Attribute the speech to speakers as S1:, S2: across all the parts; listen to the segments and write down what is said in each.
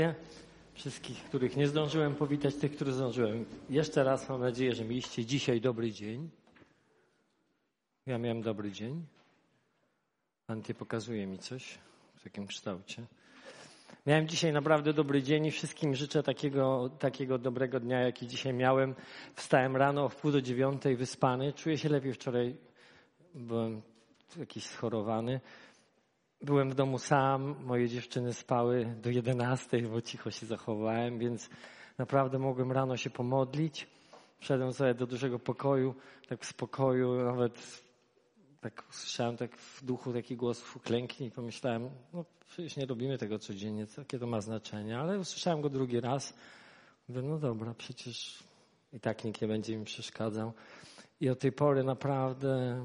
S1: Wszystkich, których nie zdążyłem powitać, tych, których zdążyłem. Jeszcze raz mam nadzieję, że mieliście dzisiaj dobry dzień. Ja miałem dobry dzień. Anty pokazuje mi coś w takim kształcie. Miałem dzisiaj naprawdę dobry dzień i wszystkim życzę takiego dobrego dnia, jaki dzisiaj miałem. Wstałem rano o 8:30 wyspany. Czuję się lepiej. Wczoraj byłem jakiś schorowany. Byłem w domu sam, moje dziewczyny spały do 11:00, bo cicho się zachowałem, więc naprawdę mogłem rano się pomodlić. Wszedłem sobie do dużego pokoju, tak w spokoju, nawet tak usłyszałem tak w duchu taki głos uklęknij i pomyślałem, no przecież nie robimy tego codziennie, jakie to ma znaczenie, ale usłyszałem go drugi raz. Mówię, no dobra, przecież i tak nikt nie będzie mi przeszkadzał. I od tej pory naprawdę...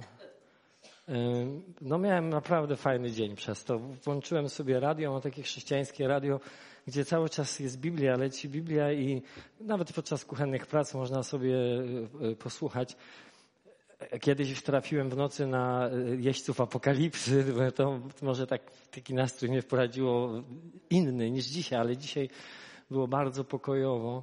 S1: miałem naprawdę fajny dzień przez to. Włączyłem sobie radio, mam takie chrześcijańskie radio, gdzie cały czas jest Biblia, leci Biblia i nawet podczas kuchennych prac można sobie posłuchać. Kiedyś trafiłem w nocy na Jeźdźców Apokalipsy, to może taki nastrój mnie wprowadziło inny niż dzisiaj, ale dzisiaj było bardzo pokojowo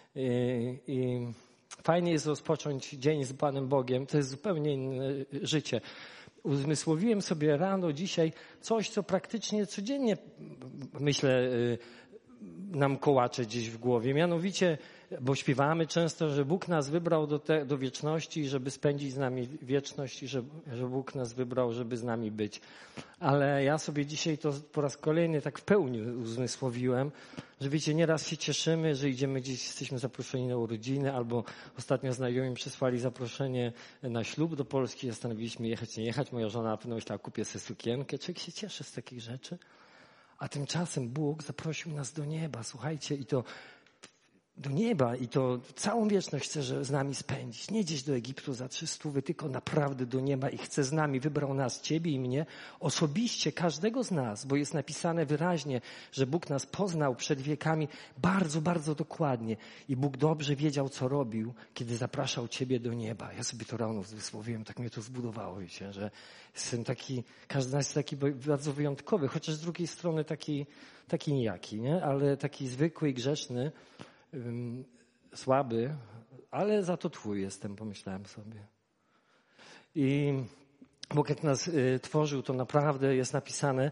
S1: i fajnie jest rozpocząć dzień z Panem Bogiem, to jest zupełnie inne życie. Uzmysłowiłem sobie rano dzisiaj coś, co praktycznie codziennie, myślę, nam kołacze gdzieś w głowie. Mianowicie, bo śpiewamy często, że Bóg nas wybrał do wieczności, żeby spędzić z nami wieczność i że Bóg nas wybrał, żeby z nami być. Ale ja sobie dzisiaj to po raz kolejny tak w pełni uzmysłowiłem, że wiecie, nieraz się cieszymy, że idziemy gdzieś, jesteśmy zaproszeni na urodziny, albo ostatnio znajomi przysłali zaproszenie na ślub do Polski, zastanowiliśmy jechać, nie jechać. Moja żona na pewno myślała, kupię sobie sukienkę. Człowiek się cieszy z takich rzeczy. A tymczasem Bóg zaprosił nas do nieba, słuchajcie, i to do nieba, i to całą wieczność chce z nami spędzić. Nie gdzieś do Egiptu za 300, tylko naprawdę do nieba i chce z nami. Wybrał nas, ciebie i mnie, osobiście każdego z nas, bo jest napisane wyraźnie, że Bóg nas poznał przed wiekami bardzo, bardzo dokładnie. I Bóg dobrze wiedział, co robił, kiedy zapraszał ciebie do nieba. Ja sobie to rano wysłowiłem, tak mnie to zbudowało, wiecie, że jestem taki, każdy z nas jest taki bardzo wyjątkowy, chociaż z drugiej strony taki nijaki, nie? Ale taki zwykły i grzeszny, słaby, ale za to Twój jestem, pomyślałem sobie. I Bóg jak nas tworzył, to naprawdę jest napisane,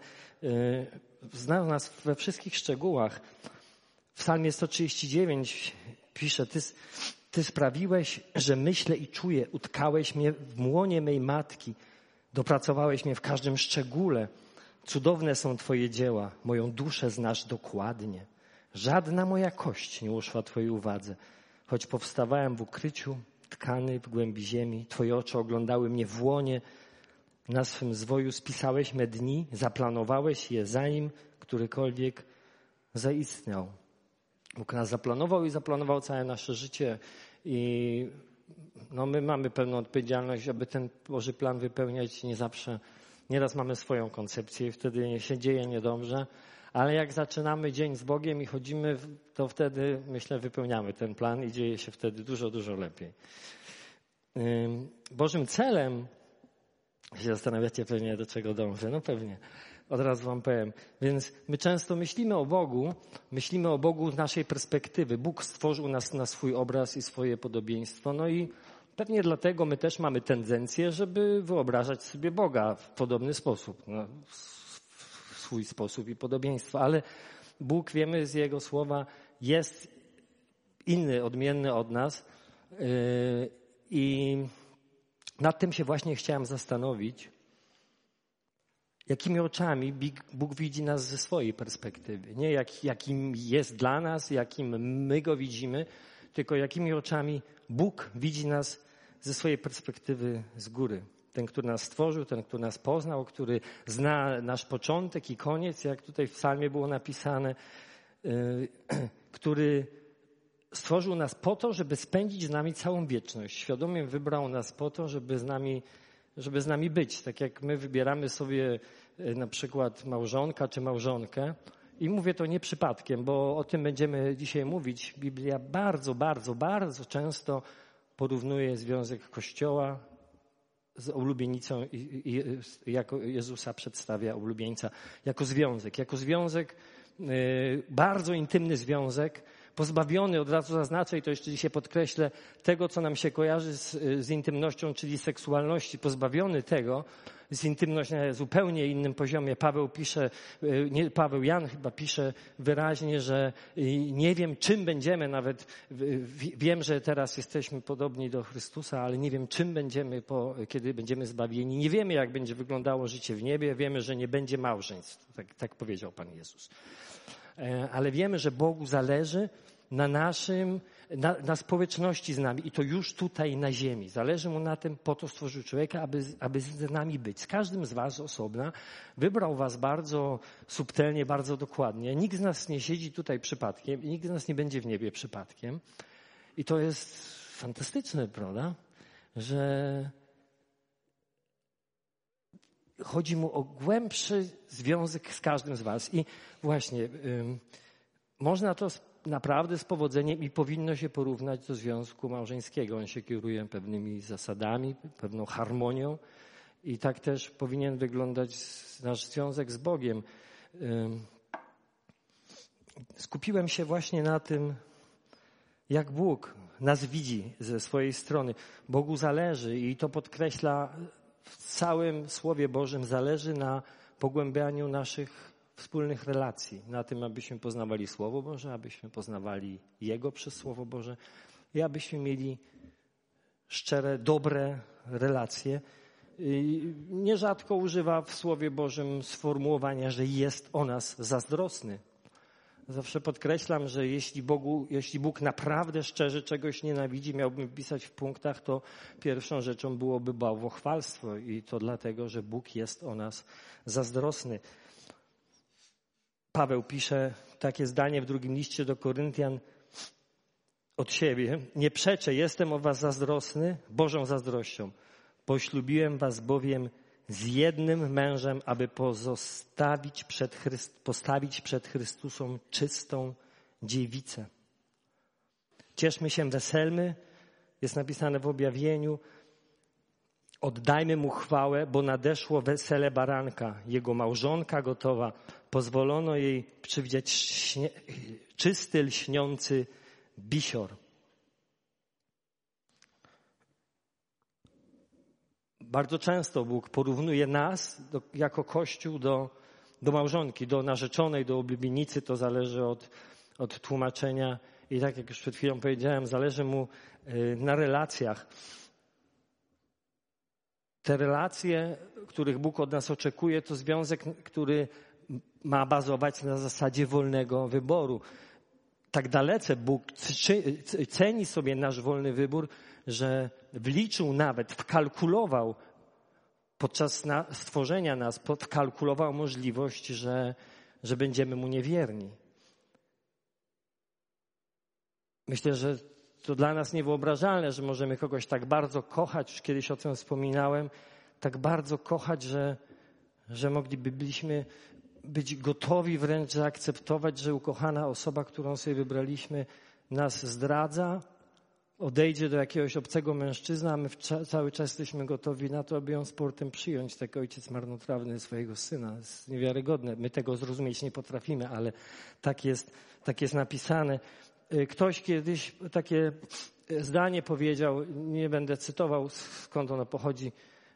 S1: znał nas we wszystkich szczegółach. W Psalmie 139 pisze, Ty sprawiłeś, że myślę i czuję, utkałeś mnie w łonie mej matki, dopracowałeś mnie w każdym szczególe. Cudowne są Twoje dzieła, moją duszę znasz dokładnie. Żadna moja kość nie uszła Twojej uwadze. Choć powstawałem w ukryciu, tkany w głębi ziemi, Twoje oczy oglądały mnie w łonie. Na swym zwoju spisałeś me dni, zaplanowałeś je, zanim którykolwiek zaistniał. Bóg nas zaplanował i zaplanował całe nasze życie. I my mamy pewną odpowiedzialność, aby ten Boży plan wypełniać. Nie zawsze, nieraz mamy swoją koncepcję i wtedy się dzieje niedobrze. Ale jak zaczynamy dzień z Bogiem i chodzimy, to wtedy, myślę, wypełniamy ten plan i dzieje się wtedy dużo, dużo lepiej. Bożym celem, się zastanawiacie pewnie, do czego dążę. No pewnie, od razu wam powiem. Więc my często myślimy o Bogu z naszej perspektywy. Bóg stworzył nas na swój obraz i swoje podobieństwo. No i pewnie dlatego my też mamy tendencję, żeby wyobrażać sobie Boga w podobny sposób. Swój sposób i podobieństwo, ale Bóg, wiemy z Jego słowa, jest inny, odmienny od nas i nad tym się właśnie chciałem zastanowić, jakimi oczami Bóg widzi nas ze swojej perspektywy. Nie jakim jest dla nas, jakim my Go widzimy, tylko jakimi oczami Bóg widzi nas ze swojej perspektywy z góry. Ten, który nas stworzył, ten, który nas poznał, który zna nasz początek i koniec, jak tutaj w psalmie było napisane, który stworzył nas po to, żeby spędzić z nami całą wieczność. Świadomie wybrał nas po to, żeby z nami być. Tak jak my wybieramy sobie na przykład małżonka czy małżonkę. I mówię to nie przypadkiem, bo o tym będziemy dzisiaj mówić. Biblia bardzo, bardzo, bardzo często porównuje związek Kościoła z oblubienicą i jako Jezusa przedstawia oblubieńca jako związek bardzo intymny związek, pozbawiony, od razu zaznaczę i to jeszcze dzisiaj podkreślę, tego, co nam się kojarzy z intymnością, czyli seksualności, pozbawiony tego, z intymnością na zupełnie innym poziomie. Jan chyba pisze wyraźnie, że nie wiem, czym będziemy, nawet wiem, że teraz jesteśmy podobni do Chrystusa, ale nie wiem, czym będziemy, kiedy będziemy zbawieni. Nie wiemy, jak będzie wyglądało życie w niebie, wiemy, że nie będzie małżeństw. Tak powiedział Pan Jezus. Ale wiemy, że Bogu zależy na społeczności z nami i to już tutaj na ziemi. Zależy Mu na tym, po to stworzył człowieka, aby z nami być. Z każdym z was osobna. Wybrał was bardzo subtelnie, bardzo dokładnie. Nikt z nas nie siedzi tutaj przypadkiem i nikt z nas nie będzie w niebie przypadkiem. I to jest fantastyczne, prawda? Że chodzi Mu o głębszy związek z każdym z was. I właśnie można to naprawdę z powodzeniem i powinno się porównać do związku małżeńskiego. On się kieruje pewnymi zasadami, pewną harmonią i tak też powinien wyglądać nasz związek z Bogiem. Skupiłem się właśnie na tym, jak Bóg nas widzi ze swojej strony. Bogu zależy i to podkreśla w całym Słowie Bożym, zależy na pogłębianiu naszych wspólnych relacji, na tym, abyśmy poznawali Słowo Boże, abyśmy poznawali Jego przez Słowo Boże i abyśmy mieli szczere, dobre relacje. Nierzadko używa w Słowie Bożym sformułowania, że jest o nas zazdrosny. Zawsze podkreślam, że jeśli Bóg naprawdę szczerze czegoś nienawidzi, miałbym pisać w punktach, to pierwszą rzeczą byłoby bałwochwalstwo i to dlatego, że Bóg jest o nas zazdrosny. Paweł pisze takie zdanie w drugim liście do Koryntian od siebie. Nie przeczę, jestem o was zazdrosny Bożą zazdrością. Poślubiłem was bowiem z jednym mężem, aby postawić przed Chrystusem czystą dziewicę. Cieszmy się, weselmy, jest napisane w objawieniu. Oddajmy Mu chwałę, bo nadeszło wesele baranka. Jego małżonka gotowa. Pozwolono jej przywdziać czysty, lśniący bisior. Bardzo często Bóg porównuje nas jako Kościół do małżonki, do narzeczonej, do oblubienicy. To zależy od tłumaczenia. I tak jak już przed chwilą powiedziałem, zależy Mu na relacjach. Te relacje, których Bóg od nas oczekuje, to związek, który ma bazować na zasadzie wolnego wyboru. Tak dalece Bóg ceni sobie nasz wolny wybór, że wliczył nawet, wkalkulował podczas stworzenia nas, wkalkulował możliwość, że będziemy Mu niewierni. Myślę, że to dla nas niewyobrażalne, że możemy kogoś tak bardzo kochać, już kiedyś o tym wspominałem, tak bardzo kochać, że moglibyśmy być gotowi wręcz zaakceptować, że ukochana osoba, którą sobie wybraliśmy, nas zdradza, odejdzie do jakiegoś obcego mężczyzny, a my cały czas jesteśmy gotowi na to, aby ją z portem przyjąć. Tak ojciec marnotrawny swojego syna. To jest niewiarygodne. My tego zrozumieć nie potrafimy, ale tak jest napisane. Ktoś kiedyś takie zdanie powiedział, nie będę cytował, skąd ono pochodzi,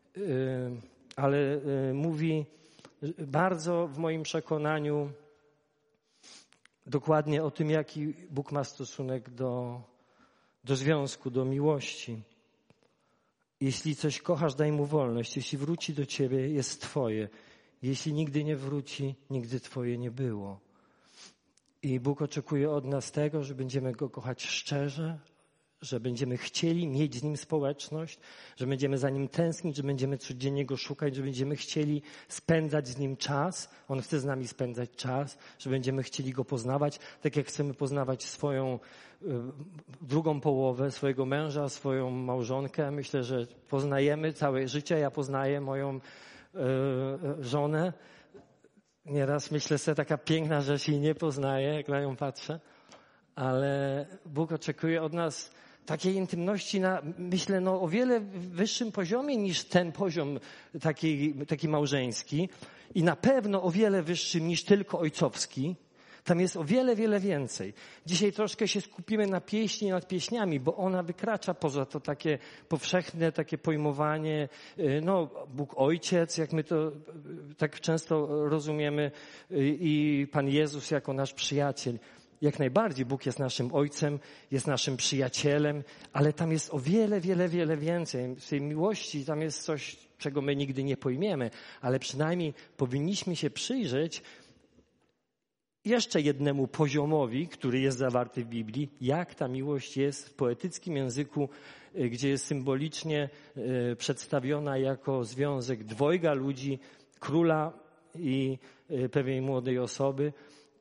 S1: ale mówi bardzo w moim przekonaniu dokładnie o tym, jaki Bóg ma stosunek do związku, do miłości. Jeśli coś kochasz, daj Mu wolność. Jeśli wróci do ciebie, jest twoje. Jeśli nigdy nie wróci, nigdy twoje nie było. I Bóg oczekuje od nas tego, że będziemy Go kochać szczerze, że będziemy chcieli mieć z Nim społeczność, że będziemy za Nim tęsknić, że będziemy codziennie Go szukać, że będziemy chcieli spędzać z Nim czas. On chce z nami spędzać czas, że będziemy chcieli Go poznawać, tak jak chcemy poznawać swoją drugą połowę, swojego męża, swoją małżonkę. Myślę, że poznajemy całe życie. Ja poznaję moją żonę. Nieraz myślę sobie, taka piękna rzecz jej nie poznaję, jak na nią patrzę, ale Bóg oczekuje od nas takiej intymności myślę, o wiele wyższym poziomie niż ten poziom taki małżeński i na pewno o wiele wyższym niż tylko ojcowski, Tam jest o wiele, wiele więcej. Dzisiaj troszkę się skupimy na pieśni nad pieśniami, bo ona wykracza poza to takie powszechne, takie pojmowanie, Bóg Ojciec, jak my to tak często rozumiemy, i Pan Jezus jako nasz przyjaciel. Jak najbardziej Bóg jest naszym Ojcem, jest naszym przyjacielem, ale tam jest o wiele, wiele, wiele więcej. W tej miłości tam jest coś, czego my nigdy nie pojmiemy, ale przynajmniej powinniśmy się przyjrzeć jeszcze jednemu poziomowi, który jest zawarty w Biblii, jak ta miłość jest w poetyckim języku, gdzie jest symbolicznie przedstawiona jako związek dwojga ludzi, króla i pewnej młodej osoby.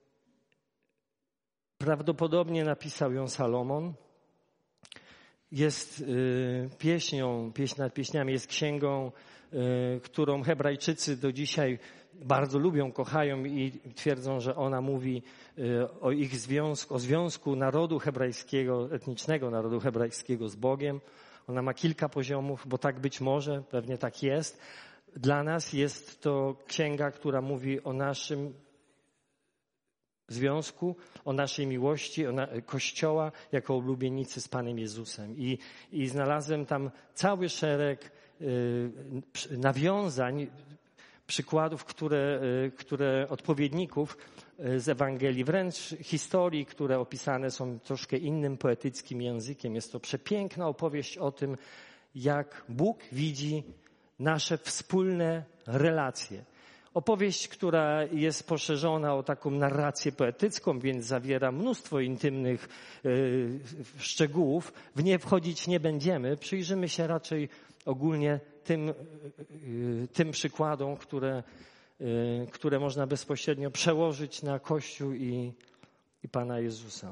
S1: Prawdopodobnie napisał ją Salomon. Jest pieśń nad pieśniami, jest księgą, którą Hebrajczycy do dzisiaj bardzo lubią, kochają i twierdzą, że ona mówi o ich związku, o związku narodu hebrajskiego, etnicznego narodu hebrajskiego z Bogiem. Ona ma kilka poziomów, bo tak być może, pewnie tak jest. Dla nas jest to księga, która mówi o naszym związku, o naszej miłości, Kościoła jako oblubienicy z Panem Jezusem. I znalazłem tam cały szereg nawiązań, przykładów, odpowiedników z Ewangelii, wręcz historii, które opisane są troszkę innym poetyckim językiem. Jest to przepiękna opowieść o tym, jak Bóg widzi nasze wspólne relacje. Opowieść, która jest poszerzona o taką narrację poetycką, więc zawiera mnóstwo intymnych szczegółów. W nie wchodzić nie będziemy. Przyjrzymy się raczej ogólnie tym przykładom, które można bezpośrednio przełożyć na Kościół i Pana Jezusa.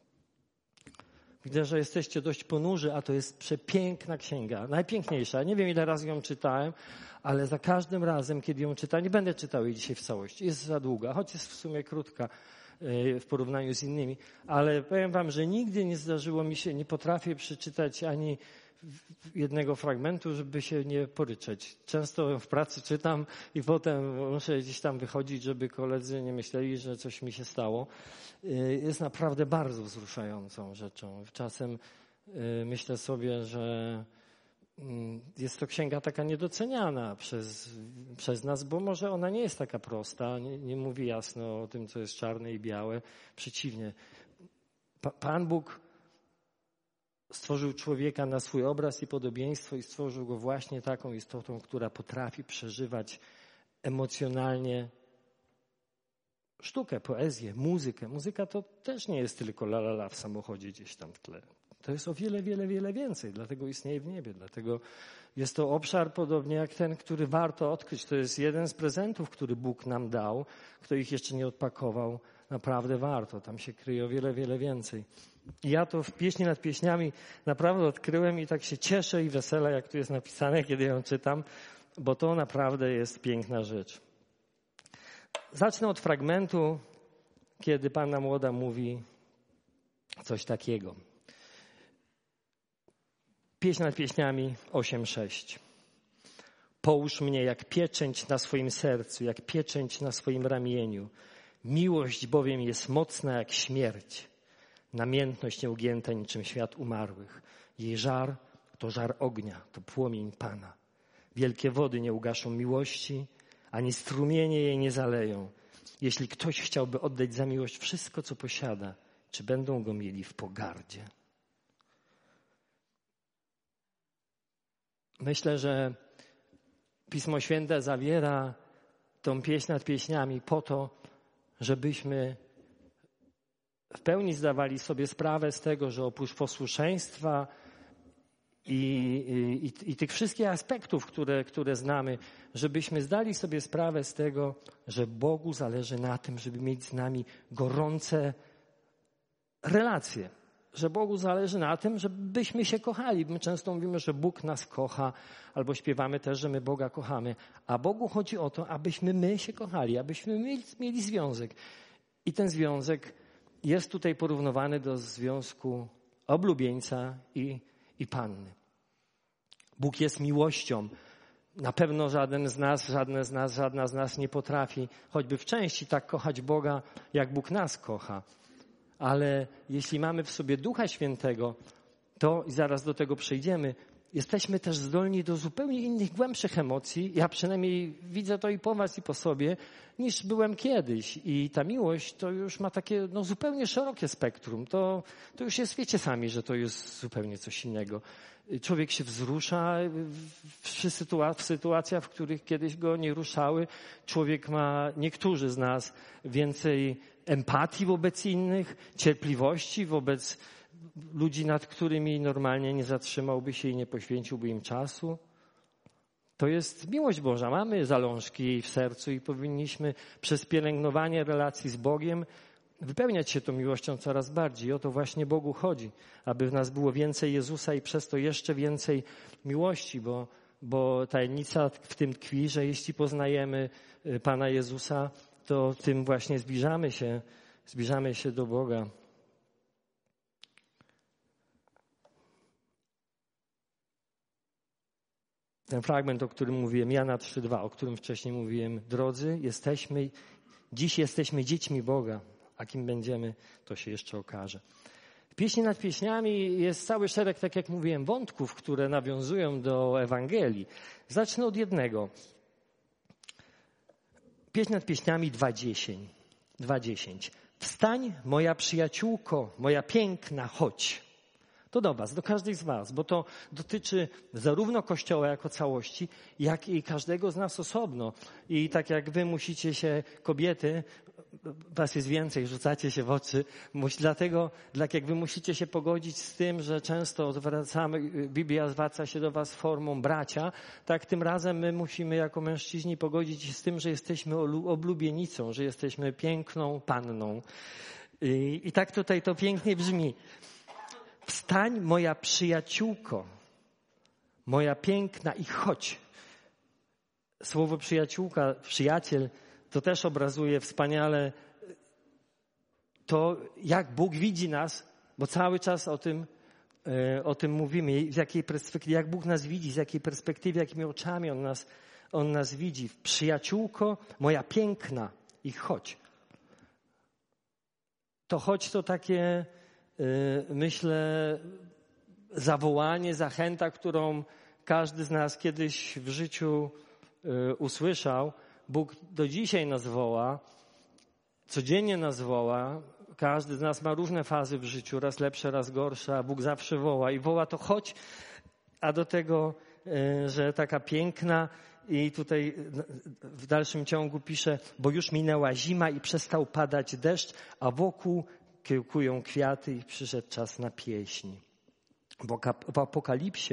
S1: Widzę, że jesteście dość ponurzy, a to jest przepiękna księga. Najpiękniejsza. Nie wiem, ile razy ją czytałem, ale za każdym razem, kiedy ją czytam, nie będę czytał jej dzisiaj w całości. Jest za długa, choć jest w sumie krótka w porównaniu z innymi. Ale powiem wam, że nigdy nie zdarzyło mi się, nie potrafię przeczytać ani jednego fragmentu, żeby się nie poryczeć. Często w pracy czytam i potem muszę gdzieś tam wychodzić, żeby koledzy nie myśleli, że coś mi się stało. Jest naprawdę bardzo wzruszającą rzeczą. Czasem myślę sobie, że jest to księga taka niedoceniana przez nas, bo może ona nie jest taka prosta, nie mówi jasno o tym, co jest czarne i białe. Przeciwnie. Pan Bóg stworzył człowieka na swój obraz i podobieństwo i stworzył go właśnie taką istotą, która potrafi przeżywać emocjonalnie sztukę, poezję, muzykę. Muzyka to też nie jest tylko la la la w samochodzie gdzieś tam w tle. To jest o wiele, wiele, wiele więcej. Dlatego istnieje w niebie. Dlatego jest to obszar podobnie jak ten, który warto odkryć. To jest jeden z prezentów, który Bóg nam dał. Kto ich jeszcze nie odpakował, naprawdę warto. Tam się kryje o wiele, wiele więcej. I ja to w pieśni nad pieśniami naprawdę odkryłem i tak się cieszę i wesela, jak tu jest napisane, kiedy ją czytam, bo to naprawdę jest piękna rzecz. Zacznę od fragmentu, kiedy Panna Młoda mówi coś takiego. Pieśń nad pieśniami 8:6. Połóż mnie jak pieczęć na swoim sercu, jak pieczęć na swoim ramieniu. Miłość bowiem jest mocna jak śmierć. Namiętność nieugięta niczym świat umarłych. Jej żar to żar ognia, to płomień Pana. Wielkie wody nie ugaszą miłości, ani strumienie jej nie zaleją. Jeśli ktoś chciałby oddać za miłość wszystko, co posiada, czy będą go mieli w pogardzie? Myślę, że Pismo Święte zawiera tą pieśń nad pieśniami po to, żebyśmy w pełni zdawali sobie sprawę z tego, że oprócz posłuszeństwa i tych wszystkich aspektów, które znamy, żebyśmy zdali sobie sprawę z tego, że Bogu zależy na tym, żeby mieć z nami gorące relacje. Że Bogu zależy na tym, żebyśmy się kochali. My często mówimy, że Bóg nas kocha, albo śpiewamy też, że my Boga kochamy. A Bogu chodzi o to, abyśmy my się kochali, abyśmy mieli związek. I ten związek jest tutaj porównywany do związku oblubieńca i panny. Bóg jest miłością. Na pewno żadna z nas nie potrafi choćby w części tak kochać Boga, jak Bóg nas kocha. Ale jeśli mamy w sobie Ducha Świętego, to, i zaraz do tego przejdziemy, jesteśmy też zdolni do zupełnie innych, głębszych emocji. Ja przynajmniej widzę to i po was, i po sobie, niż byłem kiedyś. I ta miłość to już ma takie zupełnie szerokie spektrum. To już jest, wiecie sami, że to jest zupełnie coś innego. Człowiek się wzrusza w sytuacjach, w których kiedyś go nie ruszały. Człowiek ma, niektórzy z nas, więcej empatii wobec innych, cierpliwości wobec ludzi, nad którymi normalnie nie zatrzymałby się i nie poświęciłby im czasu. To jest miłość Boża. Mamy zalążki jej w sercu i powinniśmy przez pielęgnowanie relacji z Bogiem wypełniać się tą miłością coraz bardziej. O to właśnie Bogu chodzi, aby w nas było więcej Jezusa i przez to jeszcze więcej miłości, bo tajemnica w tym tkwi, że jeśli poznajemy Pana Jezusa, to tym właśnie zbliżamy się do Boga. Ten fragment, o którym mówiłem, Jana 3:2, o którym wcześniej mówiłem, drodzy, dziś jesteśmy dziećmi Boga, a kim będziemy, to się jeszcze okaże. W Pieśni nad pieśniami jest cały szereg, tak jak mówiłem, wątków, które nawiązują do Ewangelii. Zacznę od jednego. Pieśń nad pieśniami 2:10. Wstań, moja przyjaciółko, moja piękna, chodź. To do was, do każdej z was, bo to dotyczy zarówno Kościoła jako całości, jak i każdego z nas osobno. I tak jak wy musicie się, kobiety, was jest więcej, rzucacie się w oczy, dlatego tak jak wy musicie się pogodzić z tym, że często Biblia zwraca się do was formą bracia, tak tym razem my musimy jako mężczyźni pogodzić się z tym, że jesteśmy oblubienicą, że jesteśmy piękną panną. I tak tutaj to pięknie brzmi. Wstań, moja przyjaciółko, moja piękna i chodź. Słowo przyjaciółka, przyjaciel, to też obrazuje wspaniale to, jak Bóg widzi nas, bo cały czas o tym mówimy, z jakiej perspektywy, jak Bóg nas widzi, z jakiej perspektywy, jakimi oczami On nas widzi. Przyjaciółko, moja piękna i chodź. To chodź to takie, myślę, zawołanie, zachęta, którą każdy z nas kiedyś w życiu usłyszał. Bóg do dzisiaj nas woła, codziennie nas woła. Każdy z nas ma różne fazy w życiu, raz lepsze, raz gorsze, a Bóg zawsze woła. I woła to chodź, a do tego, że taka piękna. I tutaj w dalszym ciągu pisze, bo już minęła zima i przestał padać deszcz, a wokół kiełkują kwiaty i przyszedł czas na pieśń. Bo w Apokalipsie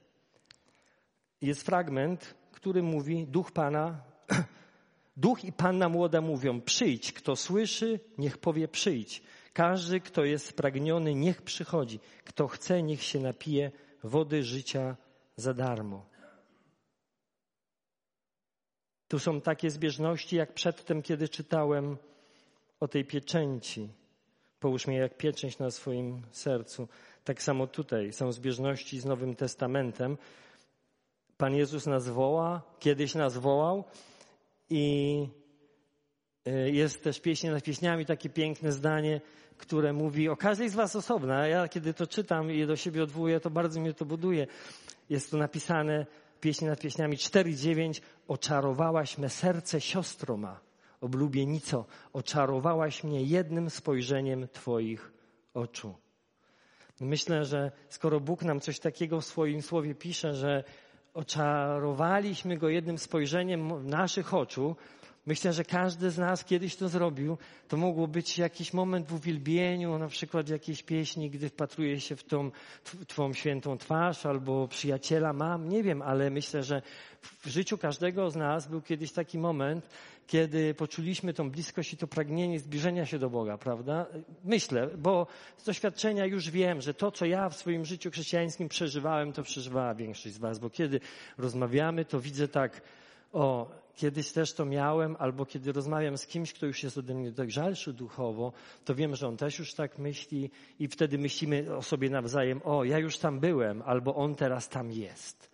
S1: jest fragment, który mówi, Duch i Panna młoda mówią, przyjdź, kto słyszy, niech powie przyjdź. Każdy, kto jest spragniony, niech przychodzi. Kto chce, niech się napije wody życia za darmo. Tu są takie zbieżności, jak przedtem, kiedy czytałem o tej pieczęci. Połóż mnie jak pieczęć na swoim sercu. Tak samo tutaj są zbieżności z Nowym Testamentem. Pan Jezus nas woła, kiedyś nas wołał i jest też Pieśń nad pieśniami takie piękne zdanie, które mówi o każdej z was osobno. A ja kiedy to czytam i je do siebie odwołuję, to bardzo mnie to buduje. Jest tu napisane Pieśń nad pieśniami 4:9. Oczarowałaś me serce, siostro ma, oblubienico, oczarowałaś mnie jednym spojrzeniem twoich oczu. Myślę, że skoro Bóg nam coś takiego w swoim słowie pisze, że oczarowaliśmy Go jednym spojrzeniem naszych oczu, myślę, że każdy z nas kiedyś to zrobił. To mogło być jakiś moment w uwielbieniu, na przykład jakiejś pieśni, gdy wpatruje się w tą Twą świętą twarz albo przyjaciela mam, nie wiem, ale myślę, że w życiu każdego z nas był kiedyś taki moment, kiedy poczuliśmy tą bliskość i to pragnienie zbliżenia się do Boga, prawda? Myślę, bo z doświadczenia już wiem, że to, co ja w swoim życiu chrześcijańskim przeżywałem, to przeżywała większość z was, bo kiedy rozmawiamy, to widzę tak, kiedyś też to miałem, albo kiedy rozmawiam z kimś, kto już jest ode mnie dojrzalszy duchowo, to wiem, że on też już tak myśli i wtedy myślimy o sobie nawzajem, ja już tam byłem, albo on teraz tam jest.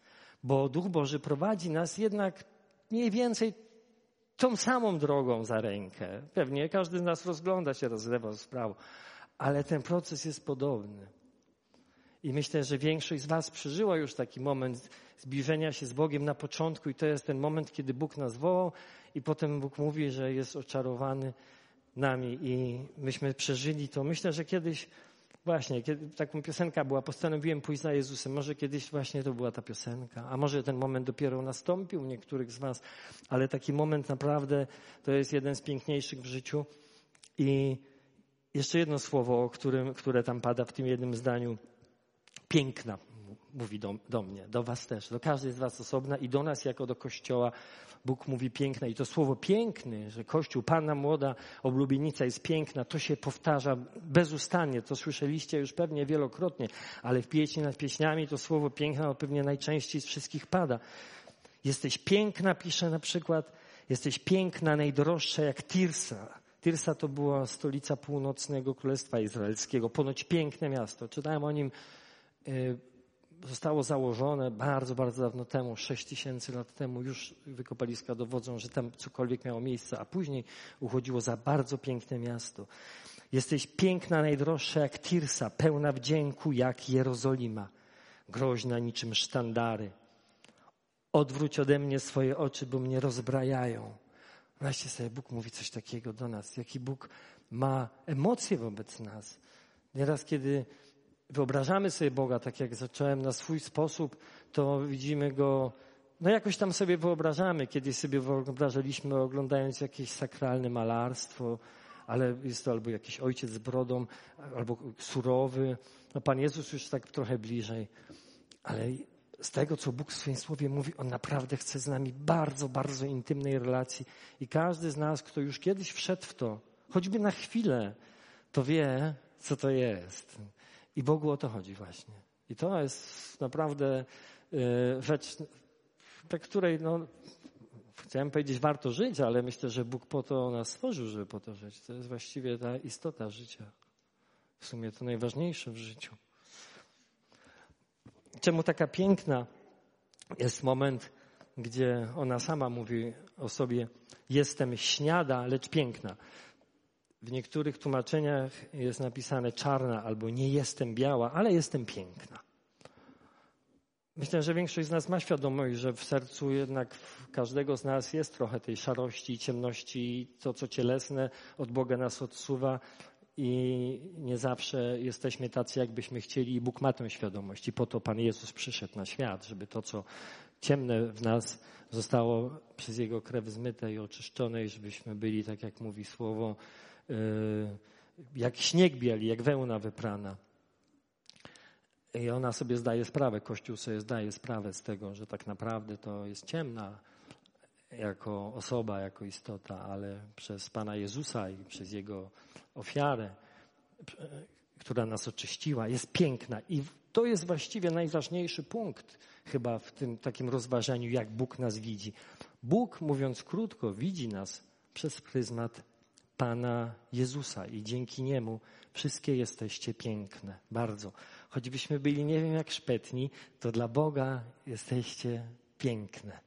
S1: bo Duch Boży prowadzi nas jednak mniej więcej tą samą drogą za rękę. Pewnie każdy z nas rozgląda się, rozlewa w prawo, ale ten proces jest podobny. I myślę, że większość z was przeżyła już taki moment zbliżenia się z Bogiem na początku i to jest ten moment, kiedy Bóg nas wołał i potem Bóg mówi, że jest oczarowany nami i myśmy przeżyli to. Myślę, że kiedyś właśnie, kiedy taką piosenka była, postanowiłem pójść za Jezusem. Może kiedyś właśnie to była ta piosenka, a może ten moment dopiero nastąpił u niektórych z was, ale taki moment naprawdę to jest jeden z piękniejszych w życiu. I jeszcze jedno słowo, które tam pada w tym jednym zdaniu. Piękna, mówi do mnie, do was też, do każdej z was osobna i do nas jako do Kościoła. Bóg mówi piękna i to słowo piękny, że Kościół, Panna Młoda, oblubienica jest piękna, to się powtarza bezustannie, to słyszeliście już pewnie wielokrotnie, ale w pieśni nad pieśniami to słowo piękna pewnie najczęściej z wszystkich pada. Jesteś piękna, pisze na przykład, jesteś piękna, najdroższa jak Tirsa. Tirsa to była stolica północnego Królestwa Izraelskiego, ponoć piękne miasto. Czytałem o nim, zostało założone bardzo, bardzo dawno temu, 6000 lat temu. Już wykopaliska dowodzą, że tam cokolwiek miało miejsce, a później uchodziło za bardzo piękne miasto. Jesteś piękna, najdroższa jak Tirsa, pełna wdzięku jak Jerozolima, groźna niczym sztandary. Odwróć ode mnie swoje oczy, bo mnie rozbrajają. Wyobraźcie sobie, Bóg mówi coś takiego do nas. Jaki Bóg ma emocje wobec nas. Nieraz, kiedy wyobrażamy sobie Boga, tak jak zacząłem, na swój sposób, to widzimy Go, no jakoś tam sobie wyobrażamy. Kiedyś sobie wyobrażaliśmy, oglądając jakieś sakralne malarstwo, ale jest to albo jakiś ojciec z brodą, albo surowy. No Pan Jezus już tak trochę bliżej. Ale z tego, co Bóg w swoim słowie mówi, On naprawdę chce z nami bardzo, bardzo intymnej relacji. I każdy z nas, kto już kiedyś wszedł w to, choćby na chwilę, to wie, co to jest. I Bogu o to chodzi właśnie. I to jest naprawdę rzecz, dla której, no, chciałem powiedzieć, warto żyć, ale myślę, że Bóg po to nas stworzył, żeby po to żyć. To jest właściwie ta istota życia. W sumie to najważniejsze w życiu. Czemu taka piękna jest moment, gdzie ona sama mówi o sobie: jestem śniada, lecz piękna. W niektórych tłumaczeniach jest napisane czarna albo nie jestem biała, ale jestem piękna. Myślę, że większość z nas ma świadomość, że w sercu jednak każdego z nas jest trochę tej szarości i ciemności. To, co cielesne, od Boga nas odsuwa i nie zawsze jesteśmy tacy, jakbyśmy chcieli. I Bóg ma tę świadomość i po to Pan Jezus przyszedł na świat, żeby to, co ciemne w nas, zostało przez Jego krew zmyte i oczyszczone i żebyśmy byli, tak jak mówi słowo, jak śnieg bieli, jak wełna wyprana. I ona sobie zdaje sprawę, Kościół sobie zdaje sprawę z tego, że tak naprawdę to jest ciemna jako osoba, jako istota, ale przez Pana Jezusa i przez Jego ofiarę, która nas oczyściła, jest piękna. I to jest właściwie najważniejszy punkt chyba w tym takim rozważaniu, jak Bóg nas widzi. Bóg, mówiąc krótko, widzi nas przez pryzmat Pana Jezusa i dzięki Niemu wszystkie jesteście piękne. Bardzo. Choćbyśmy byli nie wiem jak szpetni, to dla Boga jesteście piękne.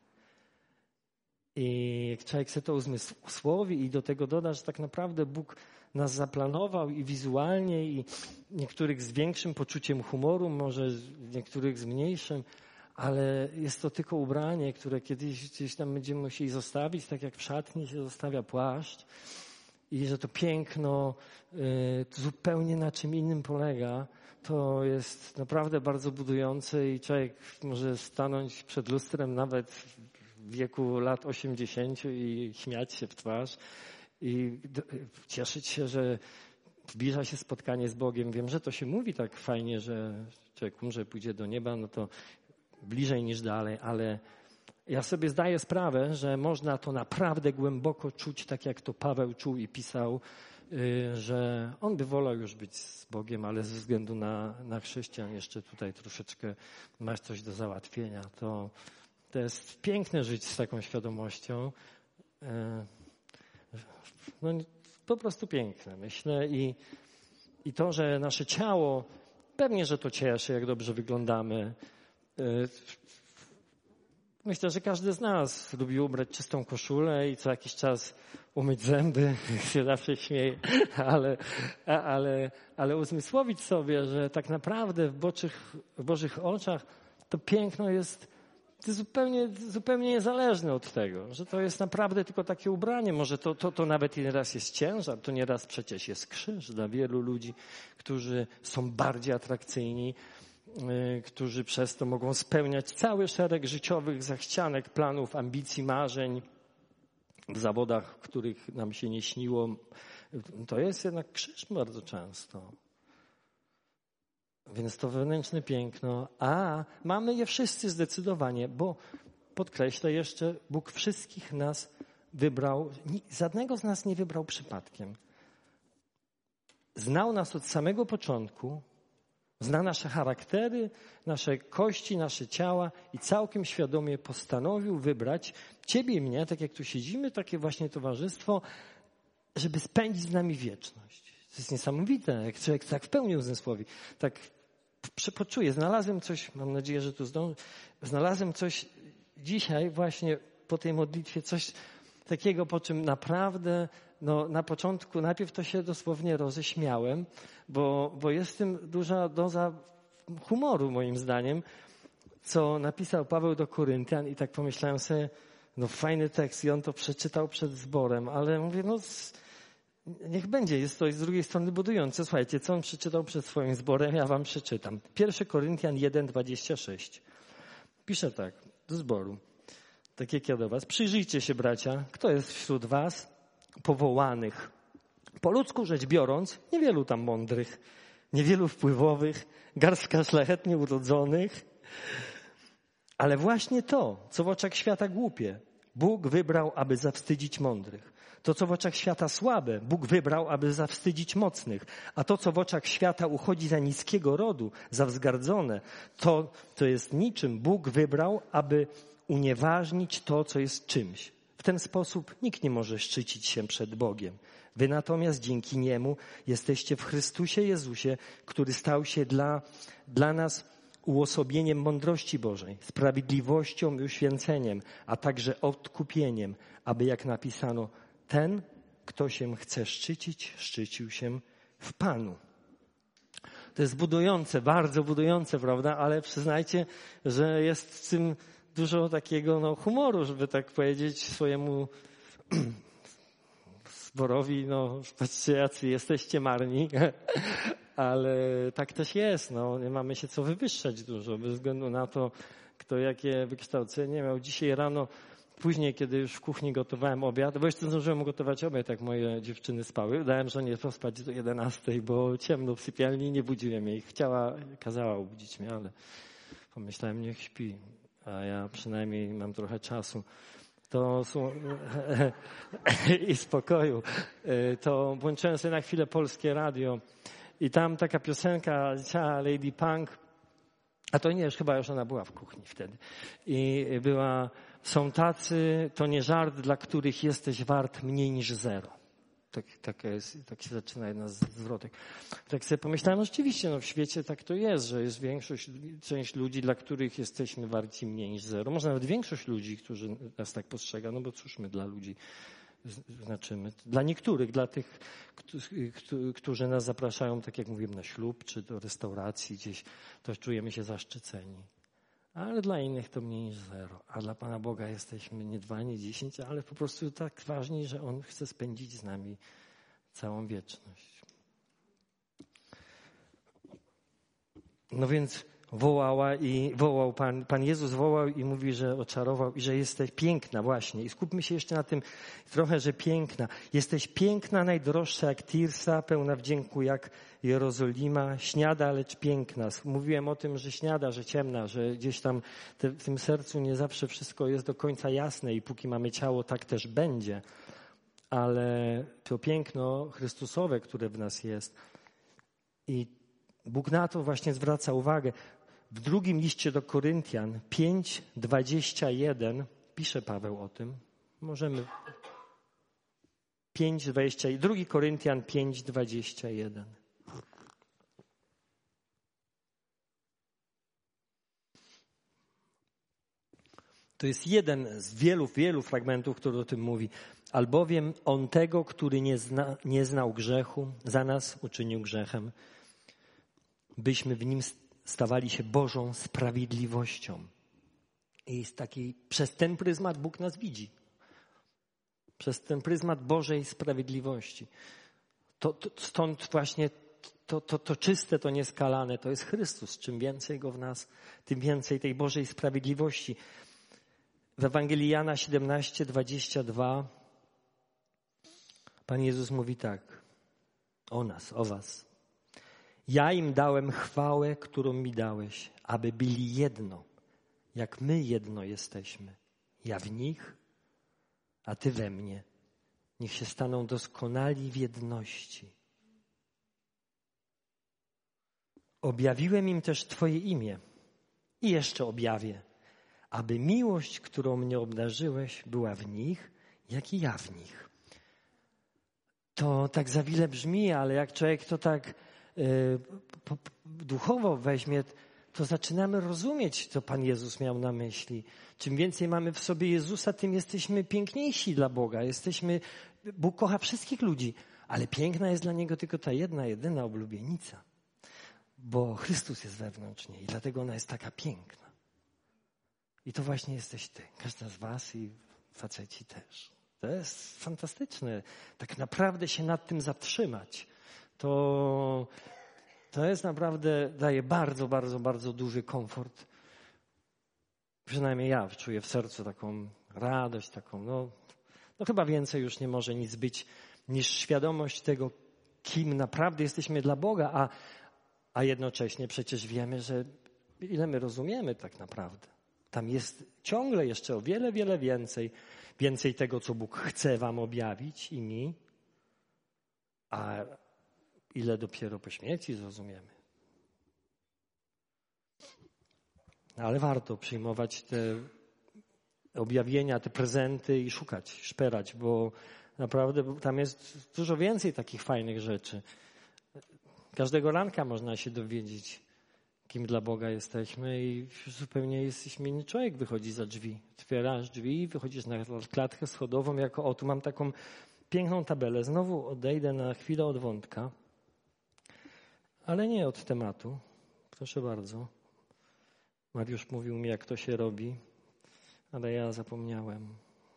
S1: I jak człowiek sobie to uzmysłowi i do tego doda, że tak naprawdę Bóg nas zaplanował i wizualnie, i niektórych z większym poczuciem humoru, może niektórych z mniejszym, ale jest to tylko ubranie, które kiedyś gdzieś tam będziemy musieli zostawić, tak jak w szatni się zostawia płaszcz. I że to piękno zupełnie na czym innym polega, to jest naprawdę bardzo budujące i człowiek może stanąć przed lustrem nawet w wieku lat 80 i śmiać się w twarz i cieszyć się, że zbliża się spotkanie z Bogiem. Wiem, że to się mówi tak fajnie, że człowiek umrze, pójdzie do nieba, no to bliżej niż dalej, ale ja sobie zdaję sprawę, że można to naprawdę głęboko czuć, tak jak to Paweł czuł i pisał, że on by wolał już być z Bogiem, ale ze względu na chrześcijan jeszcze tutaj troszeczkę masz coś do załatwienia. To jest piękne żyć z taką świadomością. No, po prostu piękne, myślę. I to, że nasze ciało, pewnie, że to cieszy, jak dobrze wyglądamy. Myślę, że każdy z nas lubi ubrać czystą koszulę i co jakiś czas umyć zęby, się zawsze śmieję, ale uzmysłowić sobie, że tak naprawdę w Bożych oczach to piękno jest zupełnie niezależne od tego, że to jest naprawdę tylko takie ubranie. Może to nawet nieraz jest ciężar, to nieraz przecież jest krzyż dla wielu ludzi, którzy są bardziej atrakcyjni, którzy przez to mogą spełniać cały szereg życiowych zachcianek, planów, ambicji, marzeń w zawodach, których nam się nie śniło. To jest jednak krzyż bardzo często. Więc to wewnętrzne piękno, a mamy je wszyscy zdecydowanie, bo podkreślę jeszcze, Bóg wszystkich nas wybrał, żadnego z nas nie wybrał przypadkiem. Znał nas od samego początku, zna nasze charaktery, nasze kości, nasze ciała i całkiem świadomie postanowił wybrać ciebie i mnie, tak jak tu siedzimy, takie właśnie towarzystwo, żeby spędzić z nami wieczność. To jest niesamowite, jak człowiek tak w pełni uzmysłowi, tak poczuję. Znalazłem coś, mam nadzieję, że tu zdążę, znalazłem coś dzisiaj właśnie po tej modlitwie, coś takiego, po czym naprawdę na początku, najpierw to się dosłownie roześmiałem, bo jest w tym duża doza humoru moim zdaniem, co napisał Paweł do Koryntian i tak pomyślałem sobie, fajny tekst i on to przeczytał przed zborem, ale mówię, niech będzie, jest to z drugiej strony budujące. Słuchajcie, co on przeczytał przed swoim zborem, ja wam przeczytam. 1 Koryntian 1:26. Pisze tak, do zboru, tak jak ja do was. Przyjrzyjcie się, bracia, kto jest wśród was powołanych. Po ludzku rzecz biorąc, niewielu tam mądrych, niewielu wpływowych, garstka szlachetnie urodzonych, ale właśnie to, co w oczach świata głupie, Bóg wybrał, aby zawstydzić mądrych. To, co w oczach świata słabe, Bóg wybrał, aby zawstydzić mocnych. A to, co w oczach świata uchodzi za niskiego rodu, za wzgardzone, to jest niczym. Bóg wybrał, aby unieważnić to, co jest czymś. W ten sposób nikt nie może szczycić się przed Bogiem. Wy natomiast dzięki Niemu jesteście w Chrystusie Jezusie, który stał się dla nas uosobieniem mądrości Bożej, sprawiedliwością i uświęceniem, a także odkupieniem, aby jak napisano, ten, kto się chce szczycić, szczycił się w Panu. To jest budujące, bardzo budujące, prawda? Ale przyznajcie, że jest w tym dużo takiego humoru, żeby tak powiedzieć swojemu zborowi, patrzcie, jacy jesteście marni, ale tak też jest, nie mamy się co wywyższać dużo, bez względu na to, kto jakie wykształcenie miał. Dzisiaj rano, później, kiedy już w kuchni gotowałem obiad, bo jeszcze zdążyłem gotować obiad, jak moje dziewczyny spały. Dałem żonie pospać do 11, bo ciemno w sypialni, nie budziłem jej. Kazała obudzić mnie, ale pomyślałem, niech śpi, a ja przynajmniej mam trochę czasu. I spokoju. To włączyłem sobie na chwilę polskie radio i tam taka piosenka leciała Lady Punk, a to nie, chyba już ona była w kuchni wtedy. I są tacy, to nie żart, dla których jesteś wart mniej niż zero. Tak się zaczyna jedna z zwrotek. Tak sobie pomyślałem, rzeczywiście, w świecie tak to jest, że jest część ludzi, dla których jesteśmy warci mniej niż zero. Może nawet większość ludzi, którzy nas tak postrzega, bo cóż my dla ludzi znaczymy. Dla niektórych, dla tych, którzy nas zapraszają, tak jak mówiłem, na ślub, czy do restauracji gdzieś, to czujemy się zaszczyceni. Ale dla innych to mniej niż zero. A dla Pana Boga jesteśmy nie 2, nie 10, ale po prostu tak ważni, że On chce spędzić z nami całą wieczność. Więc Pan Jezus wołał i mówi, że oczarował i że jesteś piękna właśnie. I skupmy się jeszcze na tym trochę, że piękna. Jesteś piękna, najdroższa jak Tirsa, pełna wdzięku jak Jerozolima, śniada, lecz piękna. Mówiłem o tym, że śniada, że ciemna, że gdzieś tam w tym sercu nie zawsze wszystko jest do końca jasne i póki mamy ciało, tak też będzie. Ale to piękno Chrystusowe, które w nas jest. I Bóg na to właśnie zwraca uwagę. W drugim liście do Koryntian 5:21 pisze Paweł o tym. Możemy 2 Koryntian 5:21. To jest jeden z wielu fragmentów, który o tym mówi. Albowiem on tego, który nie znał grzechu, za nas uczynił grzechem, byśmy w nim stawali się Bożą sprawiedliwością. I przez ten pryzmat Bóg nas widzi. Przez ten pryzmat Bożej sprawiedliwości. Stąd właśnie to czyste, to nieskalane, to jest Chrystus. Czym więcej Go w nas, tym więcej tej Bożej sprawiedliwości. W Ewangelii Jana 17:22 Pan Jezus mówi tak o nas, o was. Ja im dałem chwałę, którą mi dałeś, aby byli jedno, jak my jedno jesteśmy. Ja w nich, a ty we mnie. Niech się staną doskonali w jedności. Objawiłem im też Twoje imię i jeszcze objawię, aby miłość, którą mnie obdarzyłeś, była w nich, jak i ja w nich. To tak zawile brzmi, ale jak człowiek to tak duchowo weźmie, to zaczynamy rozumieć, co Pan Jezus miał na myśli. Czym więcej mamy w sobie Jezusa, tym jesteśmy piękniejsi dla Boga. Bóg kocha wszystkich ludzi, ale piękna jest dla Niego tylko ta jedyna oblubienica. Bo Chrystus jest wewnątrz niej i dlatego ona jest taka piękna. I to właśnie jesteś ty. Każda z was i faceci też. To jest fantastyczne. Tak naprawdę się nad tym zatrzymać. To jest naprawdę, daje bardzo, bardzo, bardzo duży komfort. Przynajmniej ja czuję w sercu taką radość, taką, no chyba więcej już nie może nic być niż świadomość tego, kim naprawdę jesteśmy dla Boga, a jednocześnie przecież wiemy, że ile my rozumiemy tak naprawdę. Tam jest ciągle jeszcze o wiele, wiele więcej tego, co Bóg chce wam objawić i mi, a ile dopiero po śmierci zrozumiemy. Ale warto przyjmować te objawienia, te prezenty i szukać, szperać, bo naprawdę tam jest dużo więcej takich fajnych rzeczy. Każdego ranka można się dowiedzieć, kim dla Boga jesteśmy i zupełnie jesteśmy inny człowiek. Wychodzi za drzwi, otwierasz drzwi, wychodzisz na klatkę schodową, tu mam taką piękną tabelę. Znowu odejdę na chwilę od wątka, ale nie od tematu. Proszę bardzo. Mariusz mówił mi, jak to się robi, ale ja zapomniałem.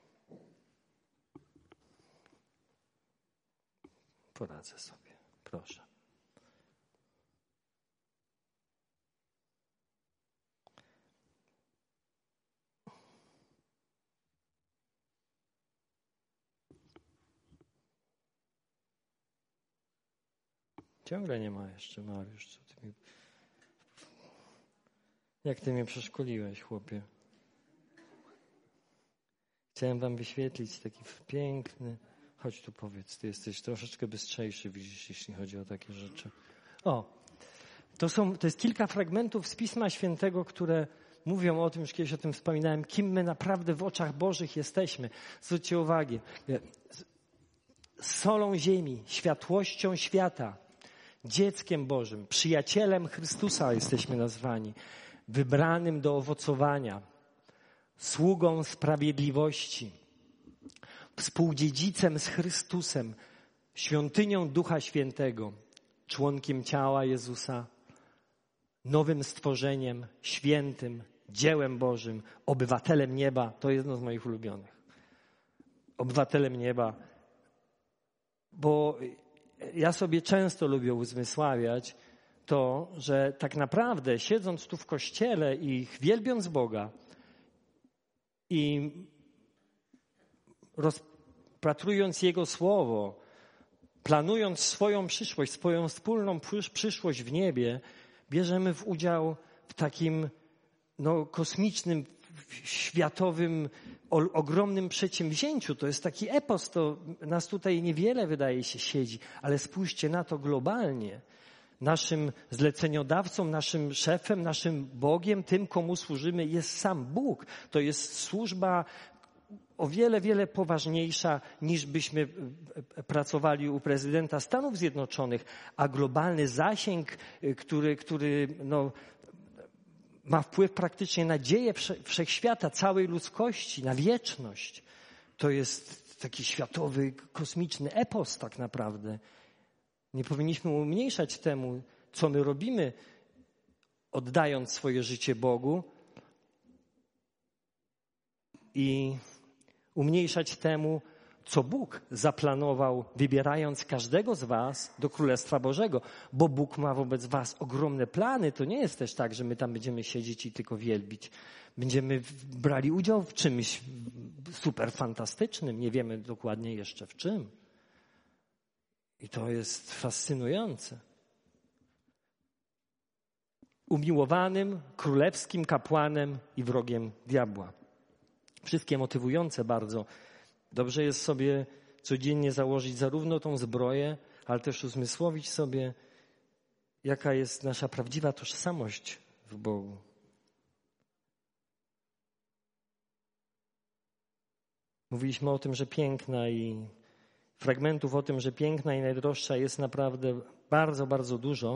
S1: Poradzę sobie. Proszę. Ciągle nie ma jeszcze, Mariusz. Jak ty mnie przeszkoliłeś, chłopie. Chciałem wam wyświetlić taki piękny... Chodź tu powiedz, ty jesteś troszeczkę bystrzejszy, widzisz, jeśli chodzi o takie rzeczy. To jest kilka fragmentów z Pisma Świętego, które mówią o tym, już kiedyś o tym wspominałem, kim my naprawdę w oczach Bożych jesteśmy. Zwróćcie uwagę. Solą ziemi, światłością świata, dzieckiem Bożym, przyjacielem Chrystusa jesteśmy nazwani, wybranym do owocowania, sługą sprawiedliwości, współdziedzicem z Chrystusem, świątynią Ducha Świętego, członkiem ciała Jezusa, nowym stworzeniem, świętym, dziełem Bożym, obywatelem nieba. To jedno z moich ulubionych. Obywatelem nieba. Bo ja sobie często lubię uzmysławiać to, że tak naprawdę siedząc tu w kościele i wielbiąc Boga i rozpatrując Jego Słowo, planując swoją przyszłość, swoją wspólną przyszłość w niebie, bierzemy udział w takim kosmicznym, światowym, ogromnym przedsięwzięciu. To jest taki epos, to nas tutaj niewiele wydaje się siedzi, ale spójrzcie na to globalnie. Naszym zleceniodawcą, naszym szefem, naszym Bogiem, tym, komu służymy, jest sam Bóg. To jest służba o wiele, wiele poważniejsza, niż byśmy pracowali u prezydenta Stanów Zjednoczonych, a globalny zasięg, który ma wpływ praktycznie na dzieje wszechświata, całej ludzkości, na wieczność. To jest taki światowy, kosmiczny epos tak naprawdę. Nie powinniśmy umniejszać temu, co my robimy, oddając swoje życie Bogu, i umniejszać temu, co Bóg zaplanował, wybierając każdego z was do Królestwa Bożego. Bo Bóg ma wobec was ogromne plany. To nie jest też tak, że my tam będziemy siedzieć i tylko wielbić. Będziemy brali udział w czymś super fantastycznym. Nie wiemy dokładnie jeszcze w czym. I to jest fascynujące. Umiłowanym, królewskim kapłanem i wrogiem diabła. Wszystkie motywujące bardzo. Dobrze jest sobie codziennie założyć zarówno tą zbroję, ale też uzmysłowić sobie, jaka jest nasza prawdziwa tożsamość w Bogu. Mówiliśmy o tym, że piękna i fragmentów o tym, że piękna i najdroższa jest naprawdę bardzo, bardzo dużo.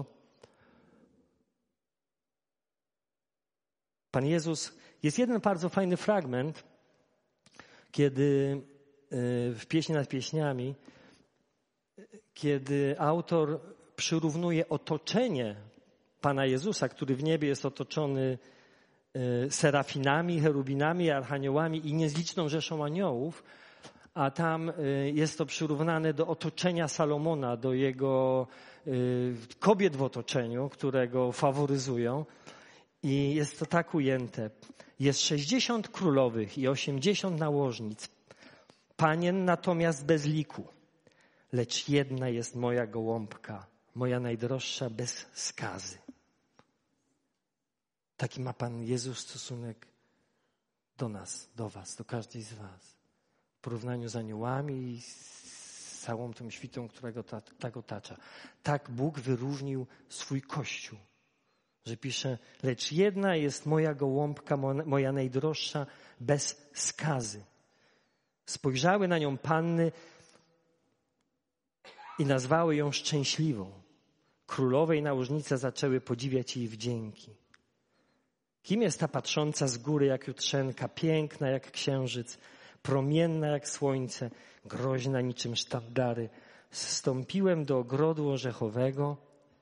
S1: Pan Jezus, jest jeden bardzo fajny fragment, kiedy w Pieśni nad Pieśniami, kiedy autor przyrównuje otoczenie Pana Jezusa, który w niebie jest otoczony serafinami, cherubinami, archaniołami i niezliczną rzeszą aniołów, a tam jest to przyrównane do otoczenia Salomona, do jego kobiet w otoczeniu, które go faworyzują. I jest to tak ujęte. Jest 60 królowych i 80 nałożnic, panien natomiast bez liku. Lecz jedna jest moja gołąbka, moja najdroższa bez skazy. Taki ma Pan Jezus stosunek do nas, do was, do każdej z was. W porównaniu z aniołami i z całą tą świtą, którego tak otacza. Tak Bóg wyróżnił swój Kościół, że pisze, lecz jedna jest moja gołąbka, moja najdroższa, bez skazy. Spojrzały na nią panny i nazwały ją szczęśliwą. Królowe i nałożnice zaczęły podziwiać jej wdzięki. Kim jest ta patrząca z góry jak jutrzenka, piękna jak księżyc, promienna jak słońce, groźna niczym sztandary? Zstąpiłem do ogrodu orzechowego,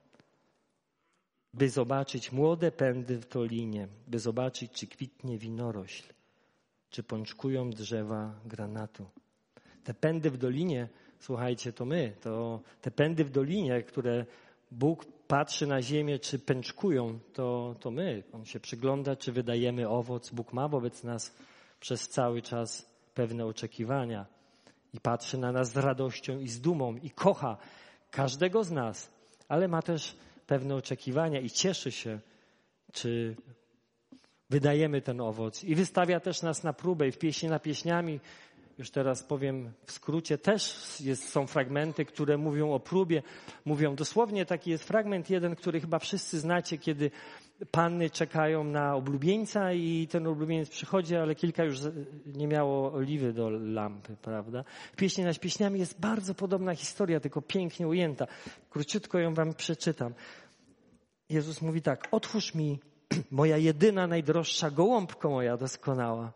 S1: by zobaczyć młode pędy w dolinie, by zobaczyć, czy kwitnie winorośl, czy pączkują drzewa granatu. Te pędy w dolinie, słuchajcie, to my, to te pędy w dolinie, które Bóg patrzy na ziemię, czy pęczkują, to my. On się przygląda, czy wydajemy owoc. Bóg ma wobec nas przez cały czas pewne oczekiwania i patrzy na nas z radością i z dumą i kocha każdego z nas, ale ma też pewne oczekiwania i cieszy się, czy wydajemy ten owoc. I wystawia też nas na próbę. I w Pieśni nad Pieśniami, już teraz powiem w skrócie, też są fragmenty, które mówią o próbie. Mówią dosłownie, taki jest fragment jeden, który chyba wszyscy znacie, kiedy panny czekają na oblubieńca i ten oblubieniec przychodzi, ale kilka już nie miało oliwy do lampy, prawda? W Pieśni nad Pieśniami jest bardzo podobna historia, tylko pięknie ujęta. Króciutko ją wam przeczytam. Jezus mówi tak, otwórz mi, moja jedyna, najdroższa gołąbko moja doskonała.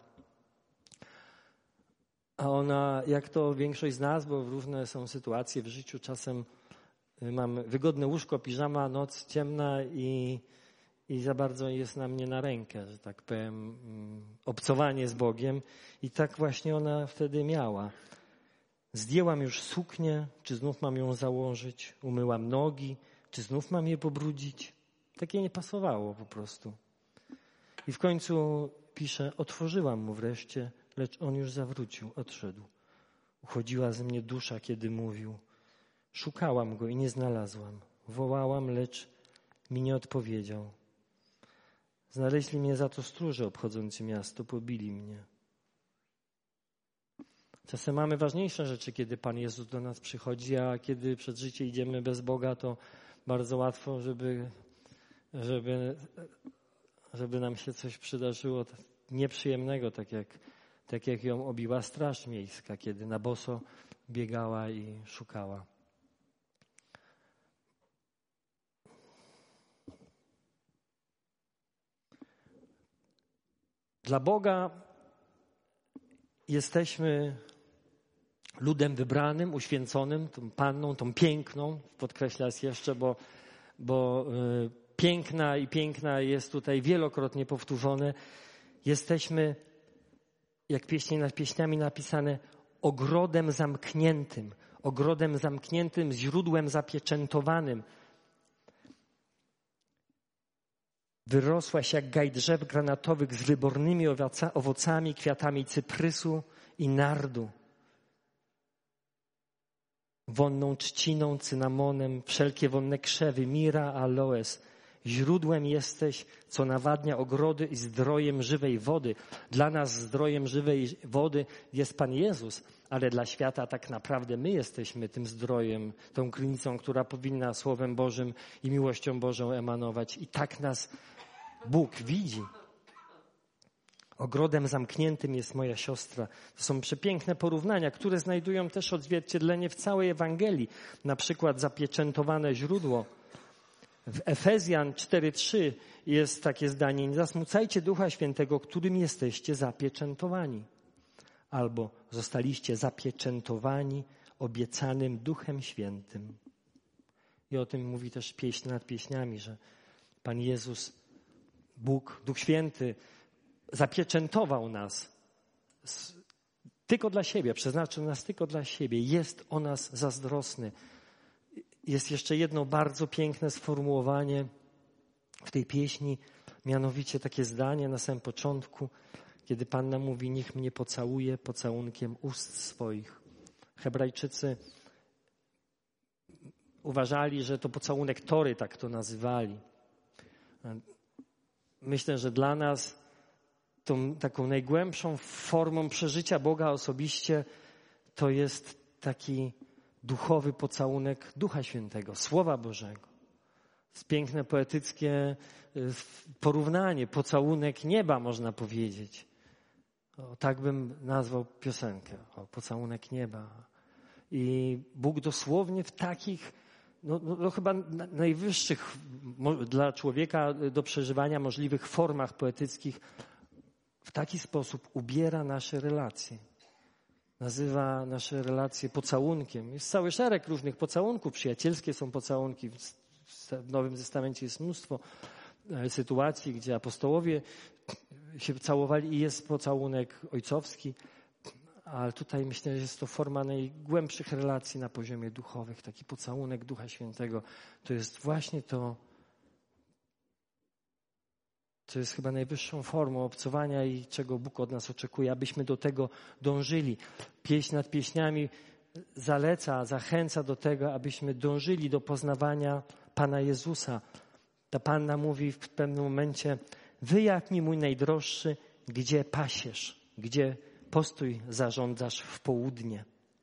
S1: A ona, jak to większość z nas, bo różne są sytuacje w życiu, czasem mam wygodne łóżko, piżama, noc ciemna i za bardzo jest nam nie na rękę, że tak powiem, obcowanie z Bogiem. I tak właśnie ona wtedy miała. Zdjęłam już suknię, czy znów mam ją założyć? Umyłam nogi, czy znów mam je pobrudzić? Takie nie pasowało po prostu. I w końcu pisze, otworzyłam mu wreszcie, lecz on już zawrócił, odszedł. Uchodziła ze mnie dusza, kiedy mówił. Szukałam go i nie znalazłam. Wołałam, lecz mi nie odpowiedział. Znaleźli mnie za to stróże obchodzący miasto, pobili mnie. Czasem mamy ważniejsze rzeczy, kiedy Pan Jezus do nas przychodzi, a kiedy przed życie idziemy bez Boga, to bardzo łatwo, żeby nam się coś przydarzyło nieprzyjemnego, tak jak ją obiła straż miejska, kiedy na boso biegała i szukała. Dla Boga jesteśmy ludem wybranym, uświęconym, tą panną, tą piękną, podkreślę raz jeszcze, bo piękna jest tutaj wielokrotnie powtórzone. Jesteśmy, jak pieśniami napisane, ogrodem zamkniętym, źródłem zapieczętowanym. Wyrosłaś jak gaj drzew granatowych z wybornymi owocami, kwiatami cyprysu i nardu. Wonną trzciną, cynamonem, wszelkie wonne krzewy, mira, aloes. Źródłem jesteś, co nawadnia ogrody i zdrojem żywej wody. Dla nas zdrojem żywej wody jest Pan Jezus, ale dla świata tak naprawdę my jesteśmy tym zdrojem, tą krynicą, która powinna Słowem Bożym i miłością Bożą emanować. I tak nas Bóg widzi. Ogrodem zamkniętym jest moja siostra. To są przepiękne porównania, które znajdują też odzwierciedlenie w całej Ewangelii. Na przykład zapieczętowane źródło. W Efezjan 4:3 jest takie zdanie: nie zasmucajcie Ducha Świętego, którym jesteście zapieczętowani. Albo zostaliście zapieczętowani obiecanym Duchem Świętym. I o tym mówi też pieśń nad pieśniami, że Pan Jezus, Bóg, Duch Święty zapieczętował nas tylko dla siebie, przeznaczył nas tylko dla siebie. Jest o nas zazdrosny. Jest jeszcze jedno bardzo piękne sformułowanie w tej pieśni, mianowicie takie zdanie na samym początku, kiedy Panna mówi: niech mnie pocałuje pocałunkiem ust swoich. Hebrajczycy uważali, że to pocałunek Tory, tak to nazywali. Myślę, że dla nas tą taką najgłębszą formą przeżycia Boga osobiście to jest taki duchowy pocałunek Ducha Świętego, Słowa Bożego. To jest piękne, poetyckie porównanie, pocałunek nieba, można powiedzieć. Tak bym nazwał piosenkę, pocałunek nieba. I Bóg dosłownie w takich, chyba najwyższych dla człowieka do przeżywania możliwych formach poetyckich w taki sposób ubiera nasze relacje. Nazywa nasze relacje pocałunkiem. Jest cały szereg różnych pocałunków. Przyjacielskie są pocałunki. W Nowym Testamencie jest mnóstwo sytuacji, gdzie apostołowie się całowali i jest pocałunek ojcowski. Ale tutaj myślę, że jest to forma najgłębszych relacji na poziomie duchowych. Taki pocałunek Ducha Świętego. To jest właśnie to, co jest chyba najwyższą formą obcowania i czego Bóg od nas oczekuje, abyśmy do tego dążyli. Pieśń nad pieśniami zachęca do tego, abyśmy dążyli do poznawania Pana Jezusa. Ta Panna mówi w pewnym momencie: wyjaw mi, mój najdroższy, gdzie pasiesz, gdzie postój zarządzasz w południe.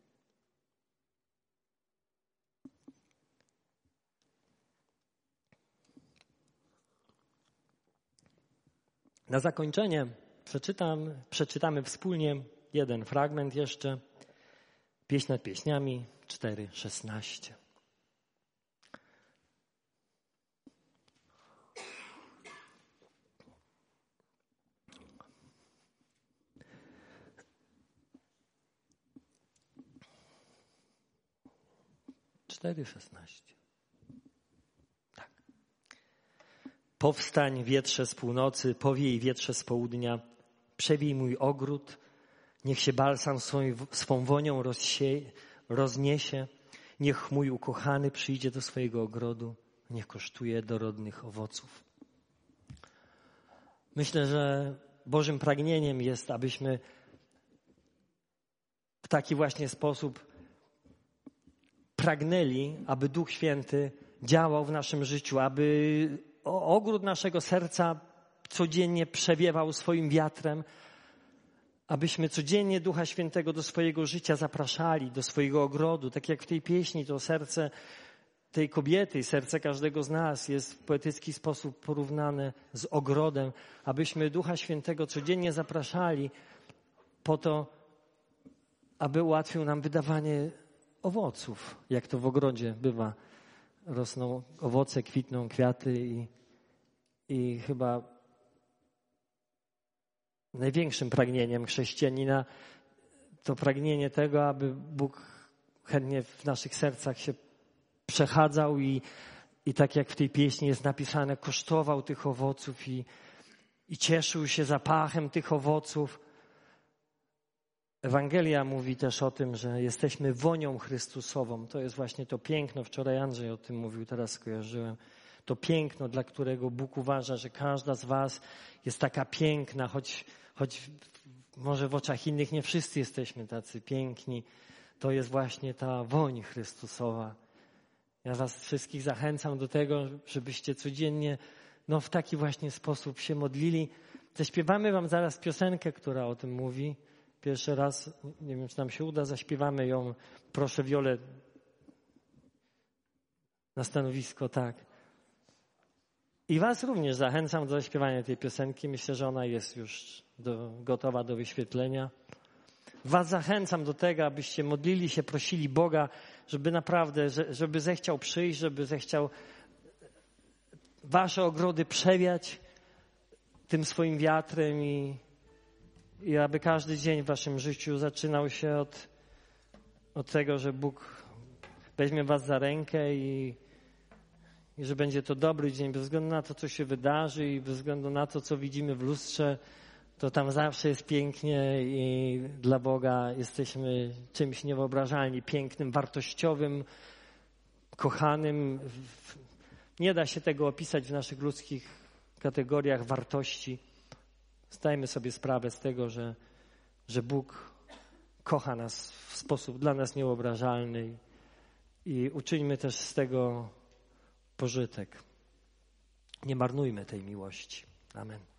S1: Na zakończenie przeczytamy wspólnie jeden fragment jeszcze. Pieśń nad pieśniami 4:16. Tak. Powstań, wietrze z północy, powiej, wietrze z południa, przewij mój ogród, niech się balsam swą wonią rozniesie, niech mój ukochany przyjdzie do swojego ogrodu, niech kosztuje dorodnych owoców. Myślę, że Bożym pragnieniem jest, abyśmy w taki właśnie sposób pragnęli, aby Duch Święty działał w naszym życiu, aby ogród naszego serca codziennie przewiewał swoim wiatrem, abyśmy codziennie Ducha Świętego do swojego życia zapraszali, do swojego ogrodu. Tak jak w tej pieśni, to serce tej kobiety, serce każdego z nas jest w poetycki sposób porównane z ogrodem, abyśmy Ducha Świętego codziennie zapraszali po to, aby ułatwił nam wydawanie owoców, jak to w ogrodzie bywa. Rosną owoce, kwitną kwiaty i chyba największym pragnieniem chrześcijanina to pragnienie tego, aby Bóg chętnie w naszych sercach się przechadzał i tak jak w tej pieśni jest napisane, kosztował tych owoców i cieszył się zapachem tych owoców. Ewangelia mówi też o tym, że jesteśmy wonią Chrystusową. To jest właśnie to piękno. Wczoraj Andrzej o tym mówił, teraz skojarzyłem. To piękno, dla którego Bóg uważa, że każda z was jest taka piękna, choć może w oczach innych nie wszyscy jesteśmy tacy piękni. To jest właśnie ta woń Chrystusowa. Ja was wszystkich zachęcam do tego, żebyście codziennie w taki właśnie sposób się modlili. Zaśpiewamy wam zaraz piosenkę, która o tym mówi. Pierwszy raz, nie wiem, czy nam się uda, zaśpiewamy ją. Proszę Wiolę na stanowisko, tak. I was również zachęcam do zaśpiewania tej piosenki. Myślę, że ona jest już gotowa do wyświetlenia. Was zachęcam do tego, abyście modlili się, prosili Boga, żeby naprawdę, żeby zechciał przyjść, żeby zechciał wasze ogrody przewiać tym swoim wiatrem i aby każdy dzień w waszym życiu zaczynał się od tego, że Bóg weźmie was za rękę i że będzie to dobry dzień, bez względu na to, co się wydarzy i bez względu na to, co widzimy w lustrze, to tam zawsze jest pięknie i dla Boga jesteśmy czymś niewyobrażalnie pięknym, wartościowym, kochanym. Nie da się tego opisać w naszych ludzkich kategoriach wartości. Zdajmy sobie sprawę z tego, że Bóg kocha nas w sposób dla nas niewyobrażalny i uczyńmy też z tego pożytek. Nie marnujmy tej miłości. Amen.